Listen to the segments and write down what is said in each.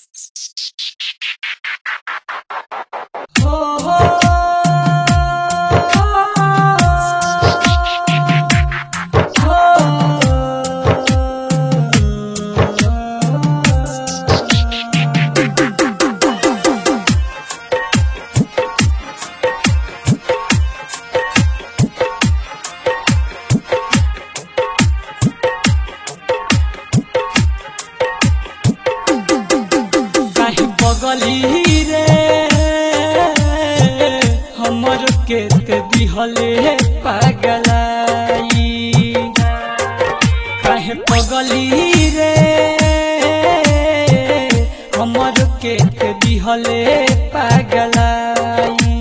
बगली रे हमर के दिहले पागलाई काहे पगली रे हमर के दिहले पागलाई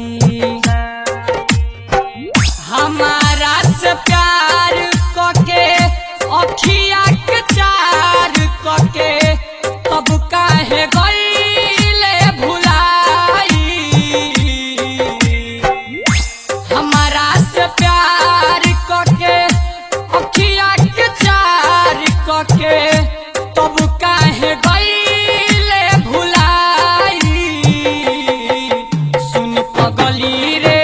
हमारा से प्यार कके अखिया के चार कके तब काहे गई तब काहे गईले भुलाई सुन पगली रे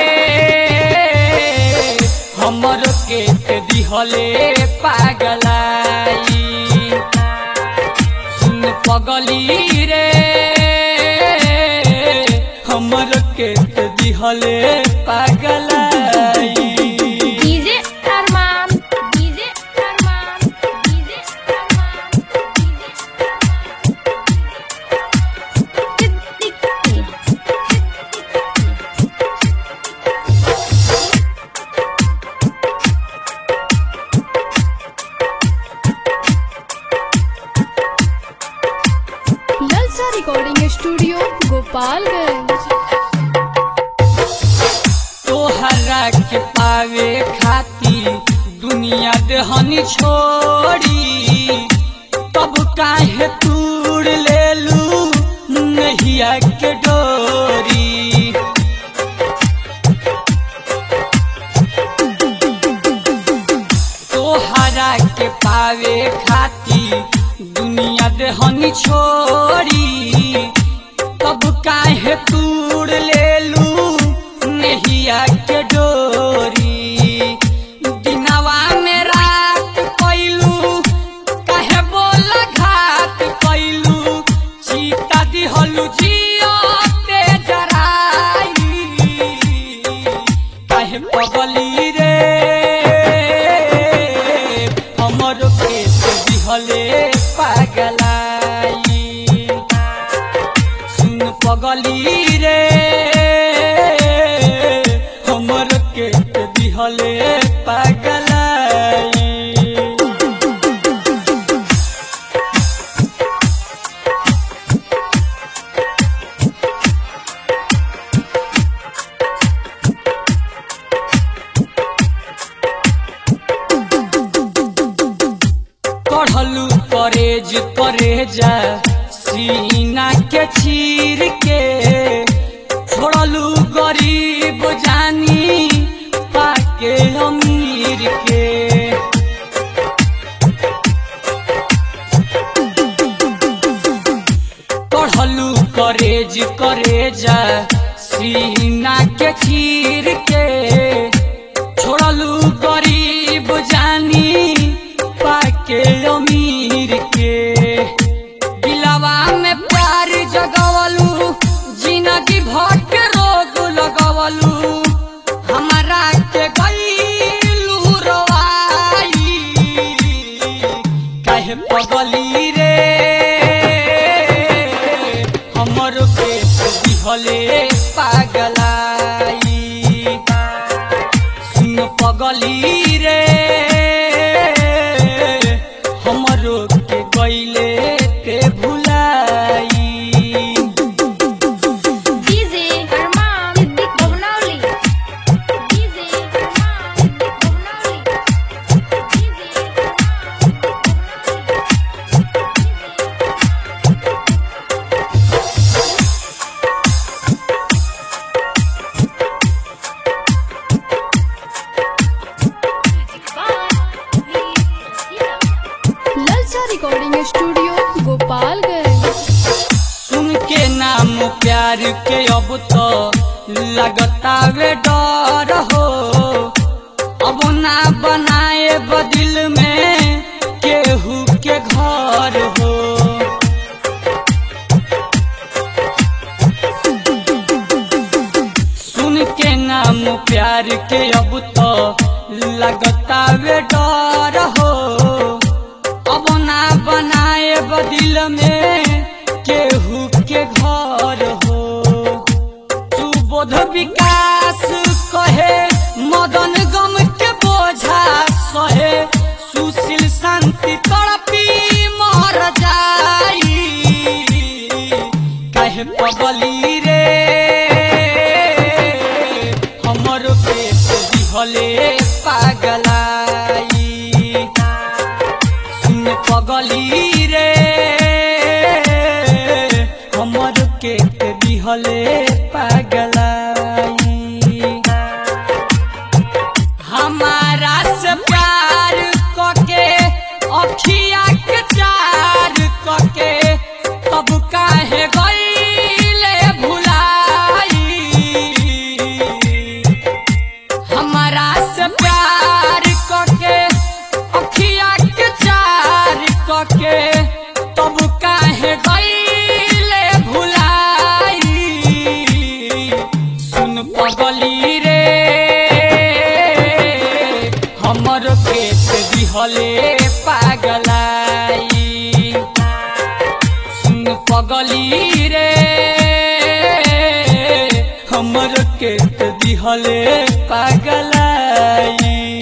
हमर के दिहले पागलाई सुन पगली रे हमर के दिहले पागलाई रिकॉर्डिंग स्टूडियो गोपालगंज। तोहरा के पावे खाती दुनिया देहनी छोड़ी तब काहे तूड़ लेलू नहिया के डोरी तोहरा के पावे खाती दुनिया देहनी छोड़ी तब काहे तूड़ लेलू नहिया के डोरी दिनवा में रात कैलू काहे बोला घात कैलू चीता दिहलू जियते जराई काहे पगली रे हमर के दिहले पागलाई सुन पगली रे हमर के दिहले पागलाई कढ़लू करेज करेजा सीना के चीर के छोड़लू गरीब जानी पाके अमीर के कढ़लू करेज करेजा सीना के चीर के छोड़लू गरीब जानी पाके अमीर के दिलवा में प्यार जगवलू जिंदगी भर के रोग लगवलू हमारा के गईलू रोवाई काहे पगली रे हमर के दिहले पागलाई सुन पगली रे हमरो के गईले ते भुलाई DJ Arman Siddique Babnauli DJ Arman Siddique Babnauli DJ प्यार के अब तो लगता वे डर हो, अब ना बनाए बदिल में केहू के घर हो। सुन के नाम प्यार के अब तो लगता वे डर हो, अब ना बनाए बदिल में केहू के घर हो। सुबोध विकास कहे मदन गम के बोझा सहे, सुशील शांति तड़पी मर जाई। कहे पगली रे हमर पेट दिहले पागलाई। सुन पगली रे हमर पेट दिहले पागलाई। हमारा से प्यार कके अखिया के चार कके तब काहे गईले भुलाई। हमारा से प्यार कके अखिया के चार कके तब काहे गईले भुलाई। सुन पगली रे हमर पेट दिहले पागलाई। सुन पगली रे हमर पेट दिहले पागलाई।